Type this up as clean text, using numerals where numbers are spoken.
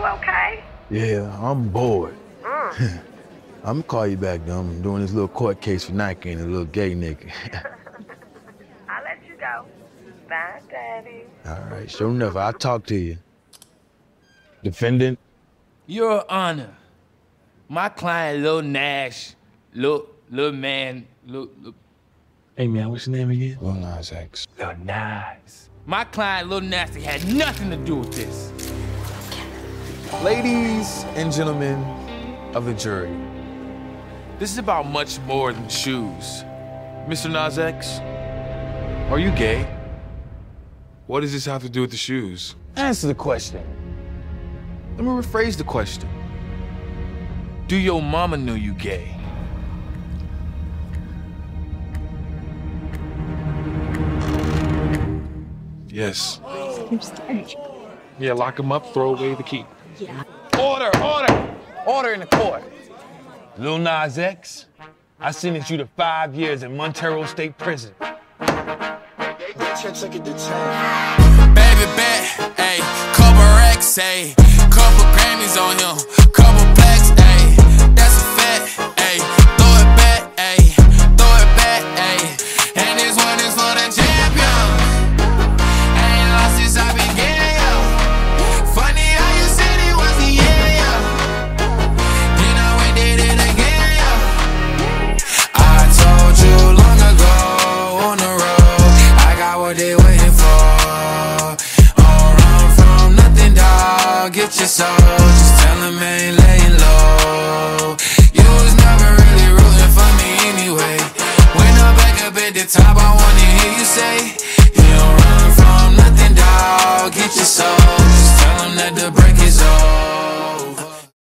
you okay? Yeah, I'm bored. I'm gonna call you back, though. I'm doing this little court case for Nike and a little gay nigga. I'll let you go. Bye, Daddy. All right, sure enough, I'll talk to you. Defendant? Your Honor, my client, Lil Nash, Lil Man. Hey, man, what's your name again? Lil Nas X. Lil Nas. My client, Lil Nasty, had nothing to do with this. Ladies and gentlemen of the jury, This is about much more than shoes. Mr. Nas X, are you gay? what does this have to do with the shoes? Answer the question. Let me rephrase the question. Do your mama know you gay? Yes. I'm scared. Yeah, lock him up, throw away the key. Yeah. Order, order! Order in the court. Lil Nas X, I sentenced you to 5 years in Montero State Prison. Baby bet, ayy, couple racks, ayy, couple Grammys on him, couple plaques, ayy, that's a fact, ayy, throw it back, ayy, throw it back, ayy, and this one is for the champion. Ain't lost since I began, yo. Funny how you said it was the end, yo. Then I went did it again, yo. I told you long ago on the road, I got what they waiting for. Get your soul, just tell him I ain't laying low. You was never really rooting for me anyway. When I'm back up at the top, I wanna hear you say, you don't run from nothing, dawg. Get your soul, just tell him that the